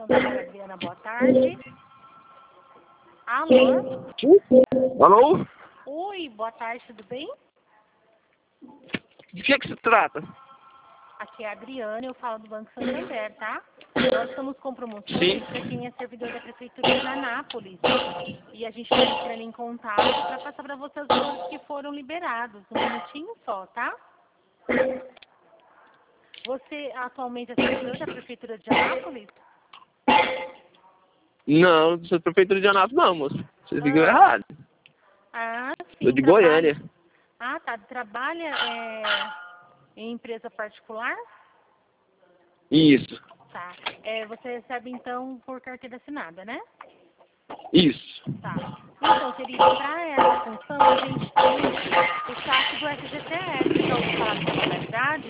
Santander, Adriana, boa tarde. Alô? Alô? Oi, boa tarde, tudo bem? De que se trata? Aqui é a Adriana, eu falo do Banco Santander, tá? Nós estamos com promoções para quem é servidor da Prefeitura de Anápolis. E a gente está entrando em contato para passar para vocês os valores que foram liberados. Um minutinho só, tá? Você atualmente é servidor da Prefeitura de Anápolis? Não, sou prefeitura de Anápolis não, moço. Vocês ligam errado. Ah, sim. Sou de Goiânia. Ah, tá. Trabalha em empresa particular? Isso. Tá. Você recebe, então, por carteira assinada, né? Isso. Tá. Então, querido, para essa função, a gente tem o saque do FGTS. Já ouviu falar dessa modalidade?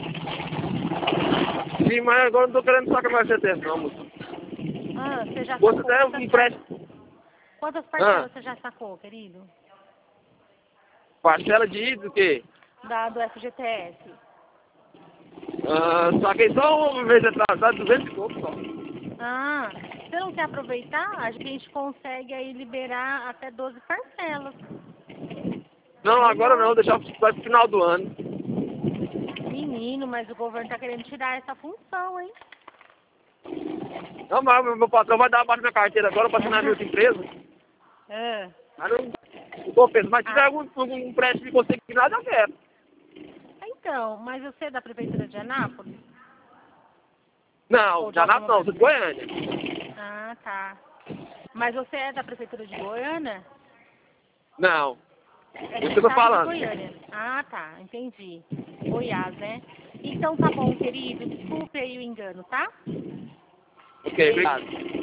Sim, mas agora não tô querendo sacar mais CTS não, moço. Ah, você já Você sacou até um empréstimo. quantas parcelas você já sacou, querido? Parcela de do quê? Do FGTS. Saquei só uma vez atrasado, 200 e pouco só. Ah, você não quer aproveitar? A gente consegue aí liberar até 12 parcelas. Não, agora não, deixar para o final do ano. Menino, mas o governo tá querendo tirar essa função, hein? Não, mas meu patrão vai dar a parte da minha carteira agora para assinar minha outra empresa. É. Mas não tô pensando, mas se tiver algum empréstimo consignado, eu quero. Então, mas você é da Prefeitura de Anápolis? Não, de Anápolis não, sou de Goiânia. Ah, tá. Mas você é da Prefeitura de Goiânia? Não. É Isso do que eu tô estado falando. de Goiânia. Ah, tá, entendi. Goiás, né? Então tá bom, querido. Desculpe aí o engano, tá? Ok, obrigado.